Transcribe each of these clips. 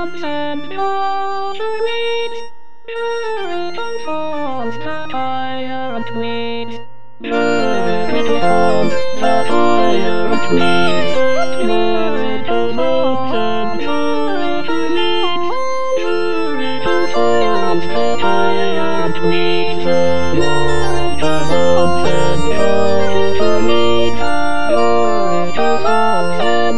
forms and meet. Beautiful forms, satire and tweet. Beautiful forms, satire and tweet. Beautiful forms and meet. Beautiful forms, satire and tweet. Beautiful forms and meet. Beautiful forms and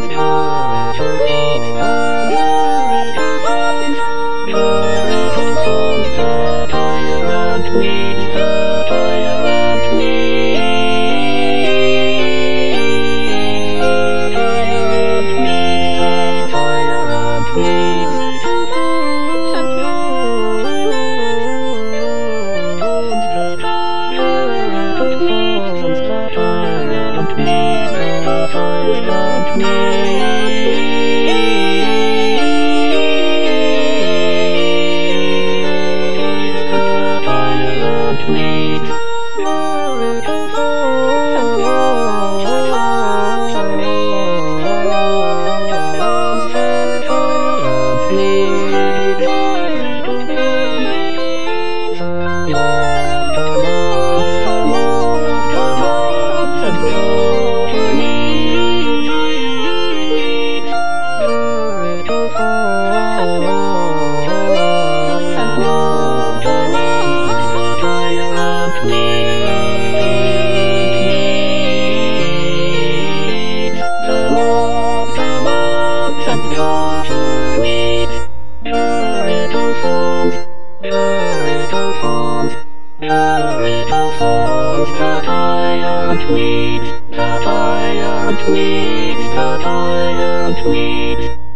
tweet, satire and tweet, satire and tweet.